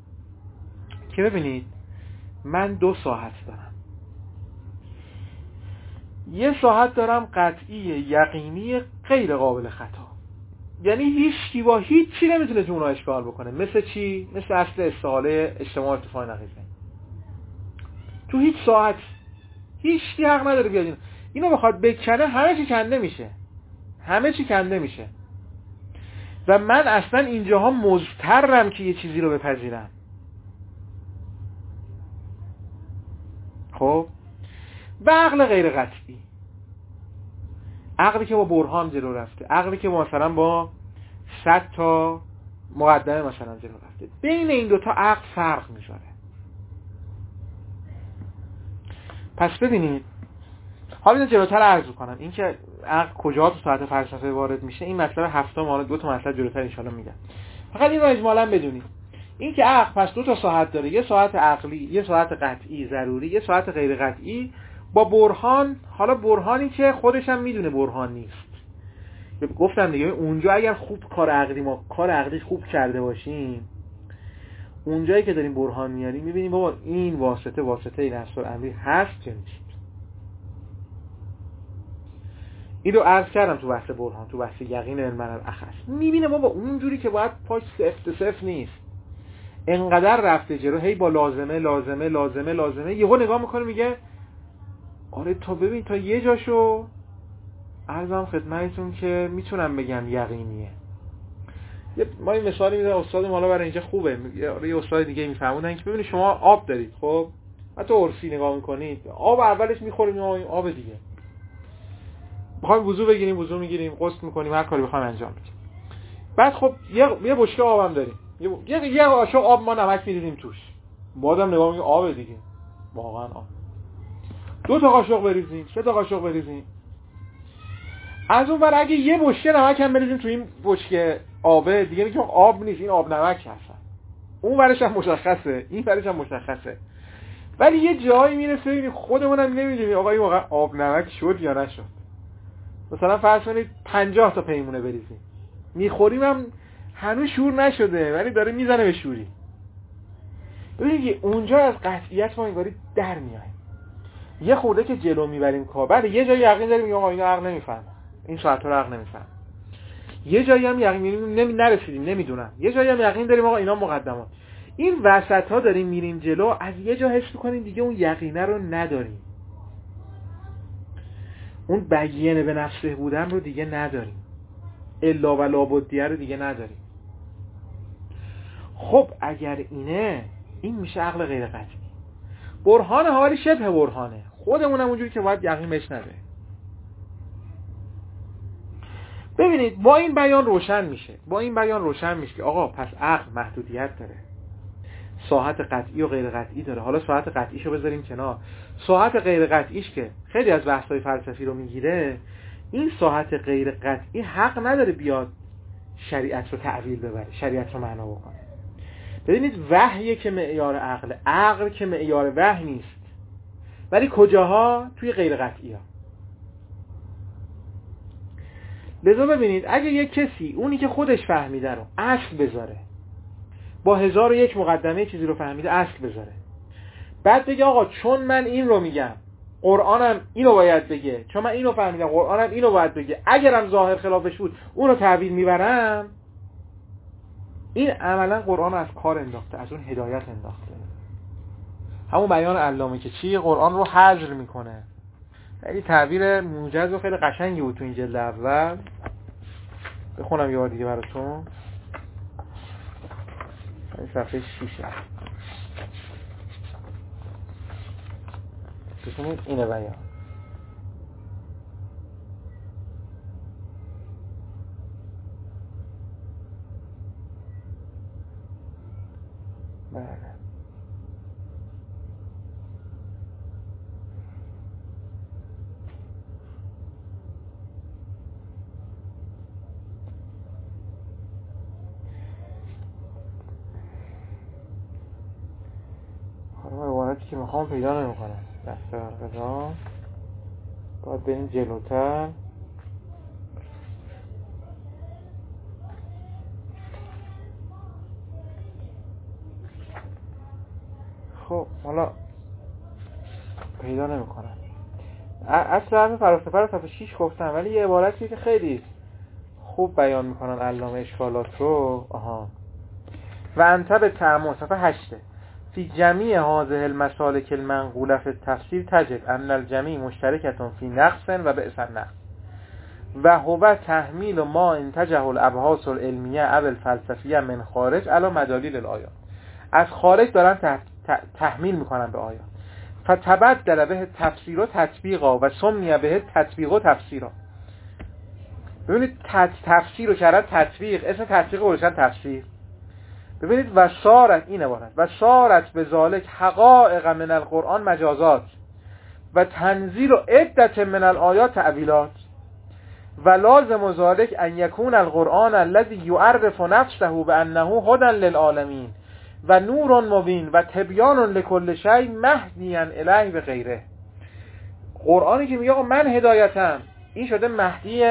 که ببینید من 2 ساحت دارم. یه ساحت دارم قطعی، یقینی، غیر قابل خطا، یعنی هیچ با هیچی نمیتونه تو اونها اشکال بکنه. مثل چی؟ مثل اصل استحاله اجتماع ارتفاع نقیضه. تو هیچ ساعت هیچ کی حق نداره بیاد اینو بخواد بکنه، همه چی کنده میشه و من اصلا اینجاها مضطرم که یه چیزی رو بپذیرم. خب و عقل غیر قطعی، عقلی که با برهان جلو رفته، عقلی که مثلا با 100 تا مقدمه مثلا جلو رفته، بین این دوتا عقل فرق میذاره. پس ببینید حالا اینو جلوتر عرض کنم، این که عقل کجا تو ساعت فلسفه وارد میشه، این مطلب هفته مال 2 تا مطلب جلوتر ان شاءالله میگم. فقط این رو اجمالاً بدونید، این که عقل پس 2 تا ساعت داره، یه ساعت عقلی، یه ساعت قطعی ضروری، یه ساعت غیر قطعی با برهان. حالا برهانی که خودش هم میدونه برهان نیست. گفتم دیگه اونجا اگر خوب کار عقلی خوب کرده باشیم، اونجایی که داریم برهان میاریم میبینیم بابا این واسطه نفس الامری هست که نیست. این رو عرض کردم تو بحث برهان، تو بحث یقین علم الاخص. میبینه بابا اونجوری که باید پاش صفر نیست، انقدر رفته جلو، هی با لازمه یهو نگاه میکنه میگه آره تا ببین تا یه جاشو عرضم خدمتتون که میتونم بگم یقینیه. ما این مثالی میذارم، استاد مالا برای اینجا خوبه، یه استاد دیگه میفهمونن که ببینید شما آب دارید، خب حتی عرفی نگاه میکنید، آب اولش میخوریم این آب دیگه، بخوایم وضو بگیریم وضو میگیریم، غسل میکنیم، هر کاری بخوایم انجام بدیم. بعد خب یه بشکه آبم داریم، یه قاشق آب ما نمک میریزیم توش، بازم نگاه میکنیم آب دیگه، واقعا آب. 2 تا قاشق بریزیم، 3 تا قاشق بریزیم، از اون ور اگه یه بشکه نمک هم بریزیم تو این بشکه آبه دیگه، میگیم آب نیست، این آب نمک هست. اون ورش هم مشخصه، این ورش هم مشخصه، ولی یه جایی میرسه ببینید خودمون هم نمیدونیم آقا این واقعا آب نمک شد یا نشد. مثلا فرض کنید 50 تا پیمونه بریزیم، میخوریم هم هنوز شور نشده ولی داره میزنه به شوری. ببینید اونجا از قطعیت ما اینواری در میایم، یه خورده که جلو میبریم کار، بعد یه جایی یقین داریم آقا اینا عقل نمیفهمه، این ساعت رو عقل نمیفهمه، یه جایی هم یقین نرسیدیم نمیدونم، یه جایی هم یقین داریم آقا اینا مقدمات. این وسط ها داریم میریم جلو، از یه جا حس میکنیم دیگه اون یقینه رو نداریم، اون بیینه به نفسه بودن رو دیگه نداریم، الا و لابدیه رو دیگه نداریم. خب اگر اینه، این میشه عقل غیر قطعی. برهان حالی شبه برهانه، خودمونم اونجوری که باید یقین بهش نده. ببینید با این بیان روشن میشه که آقا پس عقل محدودیت داره، ساحت قطعی و غیر قطعی داره. حالا ساحت قطعیشو بذاریم کنار، ساحت غیر قطعیش که خیلی از بحث‌های فلسفی رو میگیره، این ساحت غیر قطعی حق نداره بیاد شریعت رو تعویل ببره، شریعت رو معنا بکنه. ببینید وحی که معیار عقل که معیار وحی نیست، ولی کجاها؟ توی غیر قطعی ها. لذا ببینید اگه یک کسی اونی که خودش فهمیده رو اصل بذاره، با 1001 مقدمه چیزی رو فهمیده اصل بذاره، بعد بگه آقا چون من این رو میگم قرآنم اینو باید بگه، چون من اینو فهمیدم قرآنم اینو باید بگه، اگرم ظاهر خلافش بود اونو تعویل میبرم، این عملا قرآن از کار انداخته، از اون هدایت انداخته. همون بیان علامه که چی؟ قرآن رو حجر میکنه. خیلی تعبیر موجز و خیلی قشنگی بود تو این جلد اول. بخونم یه بار دیگه براتون. این صفحه 6 بخونید اینه بیان. بله. عبارتی که میخوام پیدا نمیکنم. دسته برقضا باید بریم جلوتر. خب حالا پیدا نمیکنم. اصل حرف فلسفه رو صفحه 6 گفتم، ولی یه عبارتی که خیلی خوب بیان میکنن علامه اشکالات رو. و انت به تعمل صفحه 8 فی جمیع هذه المسالک المنقوله فی التفسیر تجد ان الجمیع مشترکتون فی نقص و بئس النقص و هو تحمیل ما انتجه الابحاث العلمیه او الفلسفیه من خارج علی مدالیل الآیات. از خارج دارن تحمیل میکنن به آیات. فتبدل به تفسیر و تطبیقا و سمی به تطبیق و تفسیرا. ببینید تفسیر رو کردن تطبیق، اسم تطبیق رو گذاشتن تفسیر. ببینید و صارت این عبارت و صارت به ذالک حقائق من القرآن مجازات. و تنزیل عدت من الآیات تعویلات و لازم ذلك ان یکون القرآن الذي یعرف نفسه بانه هدی للعالمین و نور مبین و تبیان لكل شیء مهدیا الیه و غیره. قرآنی که میگه آقا من هدایتم، این شده مهدی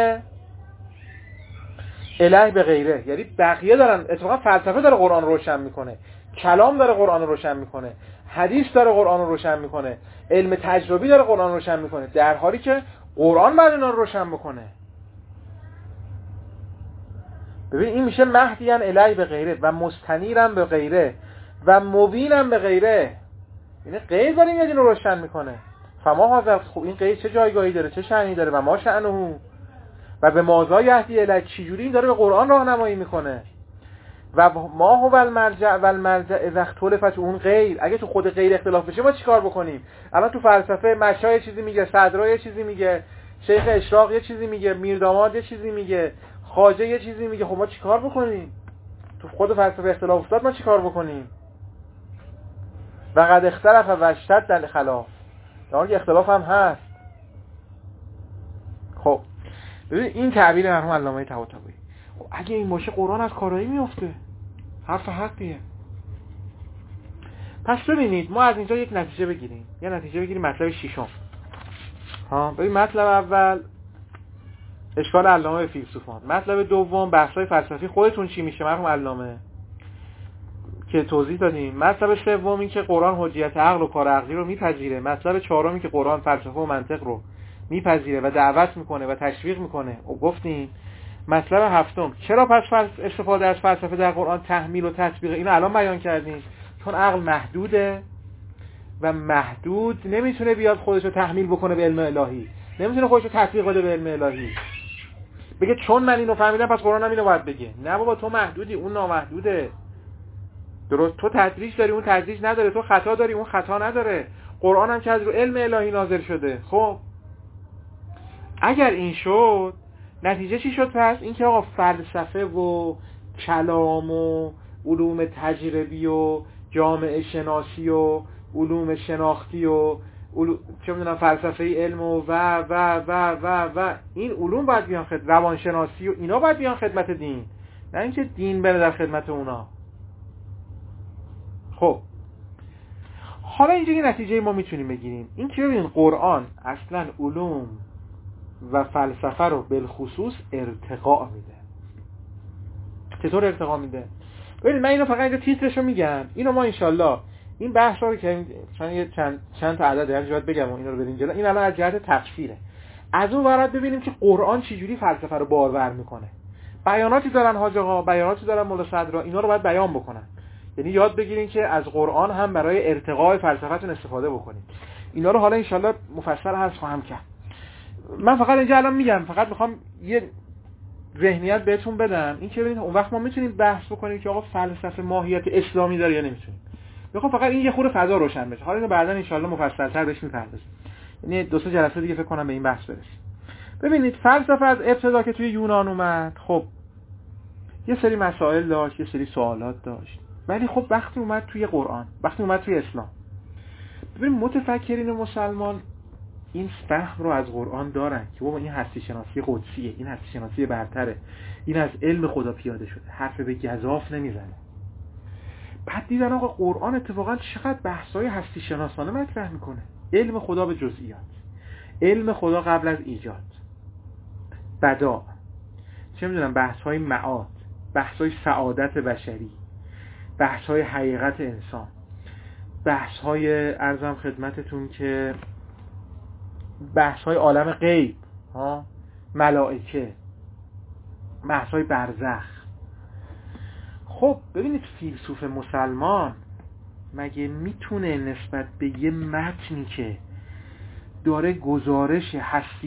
الیه به غیره، یعنی بقیه دارن، اتفاقا فلسفه داره قرآن رو روشن میکنه، کلام داره قرآن رو روشن میکنه، حدیث داره قرآن رو روشن میکنه، علم تجربی داره قرآن رو روشن میکنه، در حالی که قرآن باید اینا رو روشن بکنه. ببین این میشه مهدیاً الیه به غیره و مستنیرم به غیره و مبینم به غیره، یعنی غیر داره میاد اینو روشن میکنه. فما هذا، خب این غیر چه جایگاهی داره، چه شأنی داره؟ و ما شأنه و به ماذا یهدی الیه، چجوری این داره به قرآن راهنمایی میکنه؟ و ما هو المرجع و المرجع اذا اختلفت اون غیر، اگه تو خود غیر اختلاف بشه ما چیکار بکنیم؟ الان تو فلسفه مشای چیزی میگه، صدرا یه چیزی میگه، شیخ اشراق یه چیزی میگه، میرداماد یه چیزی میگه، خواجه یه چیزی میگه، خب ما چیکار بکنیم؟ تو خود فلسفه اختلاف افتاد ما چیکار بکنیم؟ و قد اختلف و اشتد در خلاف، در اختلاف هم هست. خب ببین این تعبیر مرحوم علامه طباطبایی، خب اگه این باشه قرآن از کارایی میفته، حرف حقیه. پس ببینید ما از اینجا یک نتیجه بگیریم، مطلب ششم. ببین مطلب اول اشکال علامه به فیلسوفان، مطلب دوم بحث‌های فلسفی خودتون چی میشه مرحوم علامه که توضیح دادیم، مطلب سوم این که قرآن حجیت عقل و کار عقلی رو میپذیره، مطلب چهارمی که قرآن فلسفه و منطق رو میپذیره و دعوت میکنه و تشویق میکنه و گفتیم. مطلب هفتم چرا پس استفاده از فلسفه در قرآن تحمیل و تطبیق، اینو الان بیان کردیم، چون عقل محدوده و محدود نمیتونه بیاد خودش رو تحمیل بکنه به علم الهی، نمیتونه خودش رو تطبیق بده به علم الهی، بگه چون من اینو فهمیدم پس قرآن هم اینو باید بگه. نه بابا، تو محدودی، اون نامحدوده. درست، تو تدریج داری، اون تدریج نداره، تو خطا داری، اون خطا نداره. قرآن هم که از رو علم الهی نازل شده. خب اگر این شد نتیجه چی شد پس؟ این که آقا فلسفه و کلام و علوم تجربی و جامعه شناسی و علوم شناختی و چه میدونم فلسفه علم و این علوم باید بیان خدمت، روانشناسی و اینا باید بیان خدمت دین، نه اینکه دین بره در خدمت اونا. خب حالا اینجا یه نتیجه ما میتونیم بگیریم، این که ببینید قرآن اصلا علوم و فلسفه رو بالخصوص ارتقا میده. چطور ارتقا میده؟ ببینید من اینو فقط اینجا تیترشو میگم، اینو ما انشالله این بحث رو که چند تا عدد در جهت بگم و اینا رو بریم جلو، این الان از جهت تفسیره. از اون ورد ببینیم که قرآن چجوری فلسفه رو بارور میکنه. بیاناتی دارن حاج آقا، بیاناتی دارن مولا صدرا، اینا رو باید بیان بکنن. یعنی یاد بگیرین که از قرآن هم برای ارتقاء فلسفتون استفاده بکنید. اینا رو حالا انشالله مفصل عرض خواهم کرد. من فقط اینجا الان میگم، فقط میخوام یه ذهنیت بهتون بدم، این که ببینید اون وقت ما میتونیم بحث بکنیم که آقا فلسفه ماهیت اسلامی داره یا نمیتونیم. میخوام فقط این یه خورده فضا روشن بشه. حالا اینو بعداً انشالله مفصل‌تر بهش میپردازیم. یعنی 2-3 جلسه دیگه فکر کنم به این بحث برسیم. ببینید فلسفه از ابتدا که توی یونان اومد، خب یه سری مسائل داشت، یه سری سوالات داشت، ولی خب وقتی اومد توی قرآن، وقتی اومد توی اسلام، ببین متفکرین مسلمان این فهم رو از قرآن دارن که بابا این هستی شناسی قدسیه، این هستی شناسی برتره، این از علم خدا پیاده شده، حرف به گزاف نمیزنه. بعد دیدن آقا قرآن اتفاقا چقدر بحث‌های هستی شناسانه مطرح میکنه، علم خدا به جزئیات، علم خدا قبل از ایجاد، بداع، چه میدونم بحث‌های معاد، بحث‌های سعادت بشری، بحث‌های حقیقت انسان، بحث‌های ارزم خدمتتون که بحث‌های عالم غیب، ملائکه، بحث‌های برزخ. خب ببینید فیلسوف مسلمان مگه میتونه نسبت به یه متنی که داره گزارش هستی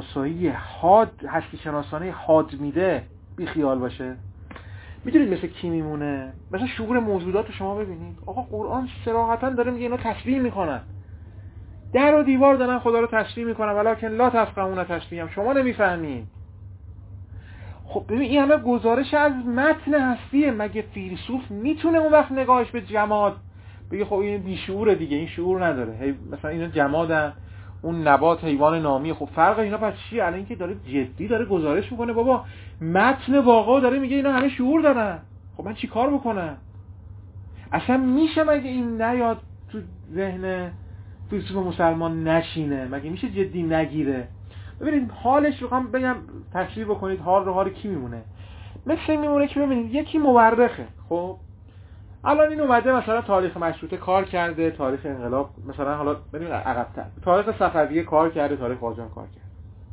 شناسانه حاد میده بی خیال باشه؟ میدونید مثل کی میمونه؟ مثل شعور موجودات شما ببینید، آقا قرآن صراحتاً داره میگه اینا تسبیح میکنن، در و دیوار دارن خدا رو تسبیح میکنن، ولکن لا تفقهون تسبیحهم، شما نمیفهمین. خب ببین این همه گزارش از متن هستیه، مگه فیلسوف میتونه اون وقت نگاهش به جماد بگه خب این بیشعوره دیگه، این شعور نداره، مثلا اینا جمادن، اون نبات حیوان نامی. خب فرق اینا پس چیه؟ الان اینکه داره جدی داره گزارش میکنه بابا متن واقعا داره میگه اینا همه شعور دارن. خب من چی کار بکنم؟ اصلا میشه مگه این نیاد تو ذهن فیلسوف مسلمان نشینه؟ مگه میشه جدی نگیره؟ ببینید حالش رو بگم تشریح بکنید حال رو حال کی میمونه؟ مثل این میمونه که ببینید یکی مورخه. خب الان این اومده مثلا تاریخ مشروطه کار کرده، تاریخ انقلاب مثلا، حالا ببینید عقب‌تر تاریخ صفویه کار کرده، تاریخ قاجار کار کرده.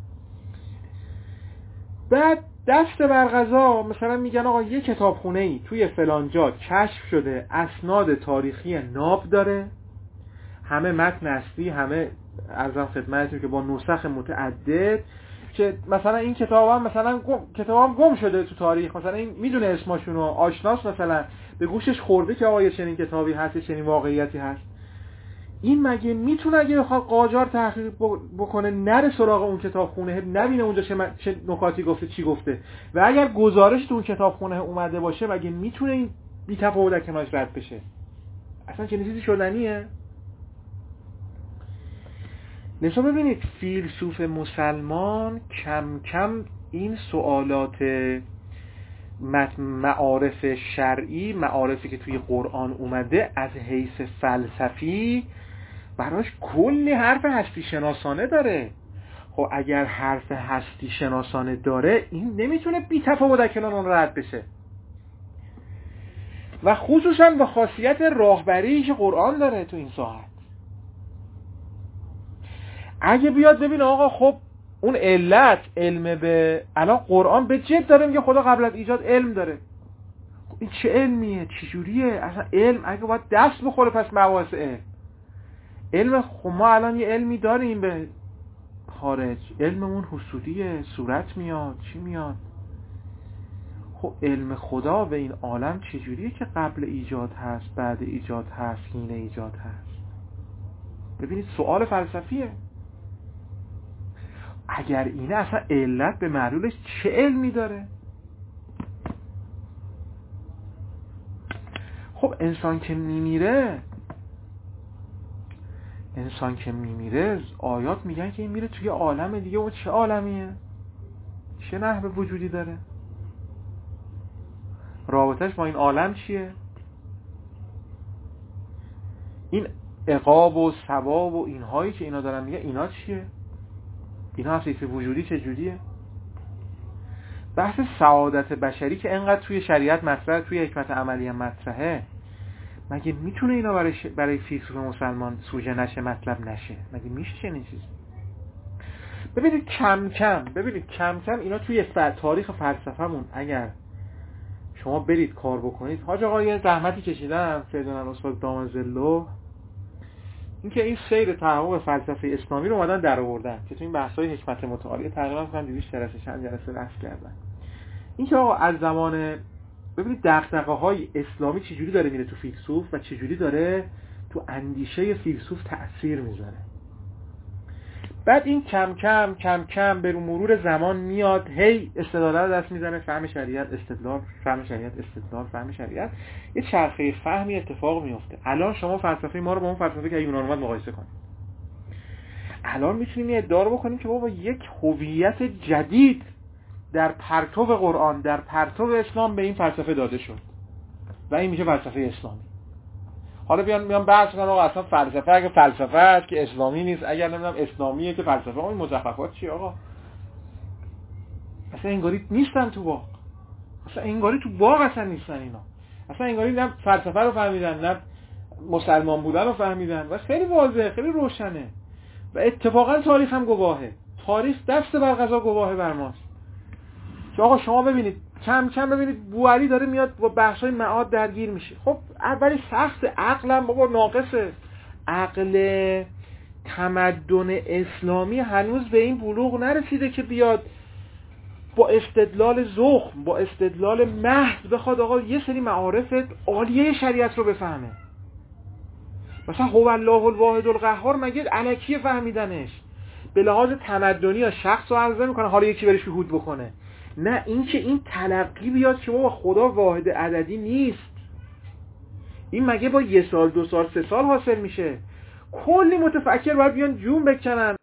بعد دست بر قضا مثلا میگن آقا یه کتابخونه‌ای توی فلان جا کشف شده اسناد تاریخی ناب داره، همه متن اصلی، همه عرضم خدمتتون که با نسخ متعدد، که مثلا این کتابم مثلا کتابم گم شده تو تاریخ، مثلا این میدونه اسمشون رو آشناس، مثلا به گوشش خورده که آقا یه چنین کتابی هست، چنین واقعیتی هست. این مگه میتونه اگه بخواد قاجار تحقیق بکنه نره سراغ اون کتابخونه، نبینه اونجا چه نکاتی گفته، چی گفته، و اگر گزارش تو اون کتابخونه اومده باشه مگه میتونه این بی‌تفاوت از کنارش رد بشه؟ اصلا چنین چیزی شدنیه؟ نشون ببینید فیلسوف مسلمان کم کم این سوالات معارف شرعی، معارفی که توی قرآن اومده از حیث فلسفی براش کلی حرف هستی شناسانه داره. خب اگر حرف هستی شناسانه داره این نمیتونه بی تفاوت از کنار اون رد بشه، و خصوصا با خاصیت راهبری که قرآن داره تو این ساعت. اگه بیاد ببین آقا خب اون علت علم به الان قرآن به جد داره میگه خدا قبل از ایجاد علم داره. خب این چه علمیه؟ چه جوریه؟ اصلا علم اگه باید دست بخوره پس مواعظ علم خب ما الان یه علمی داریم به خارج، علممون حسودیه، صورت میاد، چی میاد؟ خب علم خدا به این عالم چجوریه که قبل ایجاد هست، بعد ایجاد هست، حین ایجاد هست؟ ببینید سوال فلسفیه. اگر اینه اصلا علت به معلولش چه علمی داره؟ خب انسان که میمیره آیات میگن که این میره توی عالم دیگه. و چه عالمیه؟ چه نحو وجودی داره؟ رابطش با این عالم چیه؟ این عقاب و ثواب و اینهایی که اینا دارن میگن اینا چیه؟ اینا حیث وجودی چه جوریه؟ بحث سعادت بشری که انقدر توی شریعت مطرحه، توی حکمت عملی هم مطرحه، مگه میتونه اینا برای فیلسوف مسلمان سوژه نشه، مطلب نشه؟ مگه میشه چنین چیزی؟ ببینید کم کم اینا توی تاریخ فلسفه‌مون اگر شما برید کار بکنید، حاج آقا یه زحمتی کشیدن فیضان استاد دامن‌زلو، اینکه این سیر تحقق فلسفه اسلامی رو اومدن در آوردن که تو این بحث‌های حکمت متعالی تقریبا فهم 200 جلسه چند جلسه بحث کردن. اینکه آقا از زمان ببینید دغدغه‌های اسلامی چجوری داره میره تو فیلسوف و چجوری داره تو اندیشه فیلسوف تأثیر میذاره. بعد این کم کم به مرور زمان میاد هی استدلال رو دست میزنه، فهم شریعت استدلال، فهم شریعت استدلال، فهم شریعت، یه چرخه فهمی اتفاق میفته. الان شما فلسفه ما رو با اون فلسفه که یونان اومد مقایسه کنید، الان میتونیم ادعا بکنیم که بابا یک هویت جدید در پرتو قرآن، در پرتو اسلام به این فلسفه داده شد و این میشه فلسفه اسلامی. حالا بیان بحث کنن آقا اصلا فلسفه اگه فلسفه است که اسلامی نیست، اگر نمیدونم اسلامیه که فلسفه. اون مزخرفات چی آقا؟ اصلا انگاری نیستن تو باغ، اصلا انگاری تو باغ اصلا نیستن اینا، اصلا انگاری نه فلسفه رو فهمیدن نه مسلمان بودن رو فهمیدن. و خیلی واضحه، خیلی روشنه و اتفاقا تاریخ هم گواهه، تاریخ دست بر قضا گواهه بر ماست که آقا شما ببینید کم کم ببینید بوعلی داره میاد با بحث‌های معاد درگیر میشه. خب اولی سخت، عقلم بابا ناقصه، عقل تمدن اسلامی هنوز به این بلوغ نرسیده که بیاد با استدلال زخم، با استدلال محض بخواد آقا یه سری معارف عالیه شریعت رو بفهمه. مثلا هو الله الواحد القهار مگه الکی فهمیدنش به لحاظ تمدنی یا شخص رو عرضه میکنه حالا یکی برش شهود بکنه؟ نه، این که این تلقی بیاد که با خدا واحد عددی نیست، این مگه با 1 سال 2 سال 3 سال حاصل میشه؟ کلی متفکر باید بیان جون بکنن